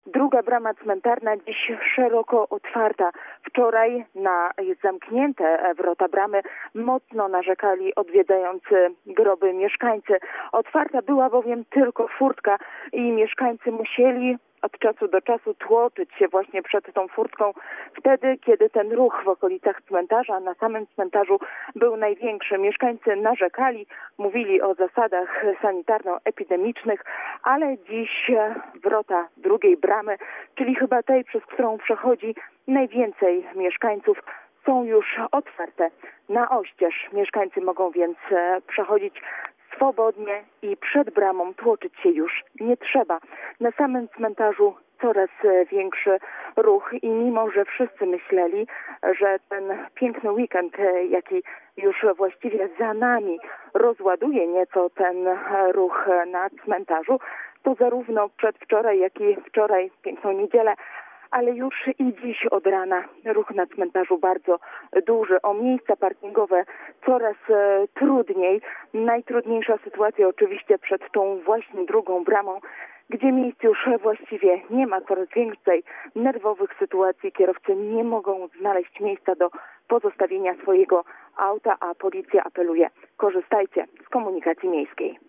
Druga brama cmentarna dziś szeroko otwarta. Wczoraj na zamknięte wrota bramy mocno narzekali odwiedzający groby mieszkańcy. Otwarta była bowiem tylko furtka i mieszkańcy musieli od czasu do czasu tłoczyć się właśnie przed tą furtką wtedy, kiedy ten ruch w okolicach cmentarza, na samym cmentarzu był największy. Mieszkańcy narzekali, mówili o zasadach sanitarno-epidemicznych, ale dziś wrota drugiej bramy, czyli chyba tej, przez którą przechodzi najwięcej mieszkańców, są już otwarte na oścież. Mieszkańcy mogą więc przechodzić swobodnie i przed bramą tłoczyć się już nie trzeba. Na samym cmentarzu coraz większy ruch i mimo, że wszyscy myśleli, że ten piękny weekend, jaki już właściwie za nami, rozładuje nieco ten ruch na cmentarzu, to zarówno przedwczoraj, jak i wczoraj, piękną niedzielę, ale już i dziś od rana ruch na cmentarzu bardzo duży. O miejsca parkingowe coraz trudniej. Najtrudniejsza sytuacja oczywiście przed tą właśnie drugą bramą, gdzie miejsc już właściwie nie ma, coraz więcej nerwowych sytuacji. Kierowcy nie mogą znaleźć miejsca do pozostawienia swojego auta, a policja apeluje: korzystajcie z komunikacji miejskiej.